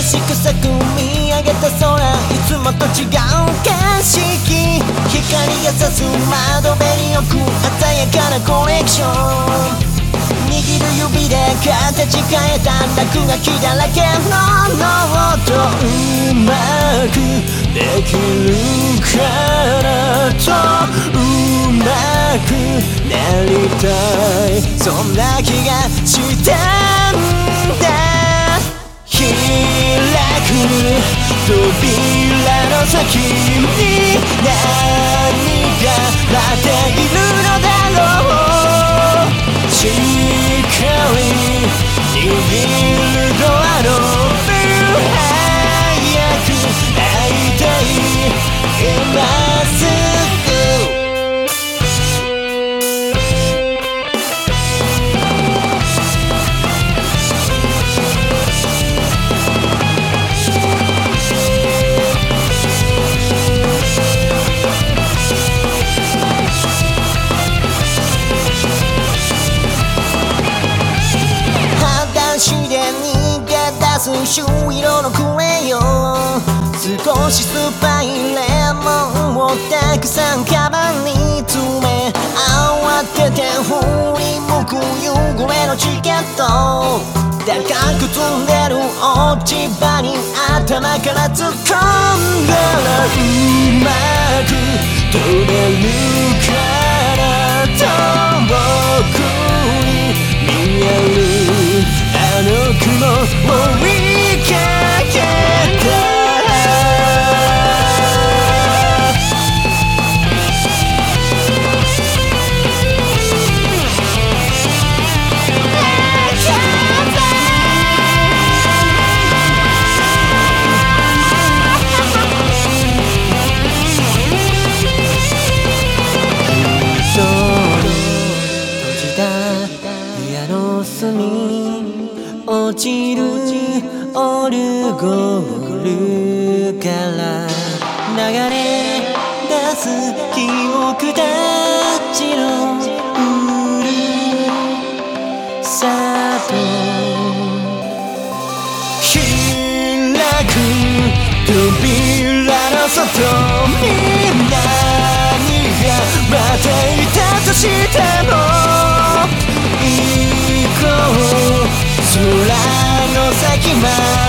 しく咲く見上げた空、いつもと違う景色、光が差す窓辺に置く鮮やかなコレクション、握る指で形変えた落書きだらけのノート、うまくできるからとうまくなりたい、そんな気がしたんだ。開く扉の先に何が待っているのだろう、しっかり握るドアのビル、早く会いたい今すぐ。朱色のクレヨン、少し酸っぱいレモンをたくさんカバンに詰め、慌てて振り向く汚れのチケット、高く積んでる落ち葉に頭から突っ込んだら、うまく取れるからと僕に見えるあの雲を追いかけた。落ちるオルゴールから流れ出す記憶たちのうるさと、開く扉の外に何が待っていたとしても、行こう空の先まで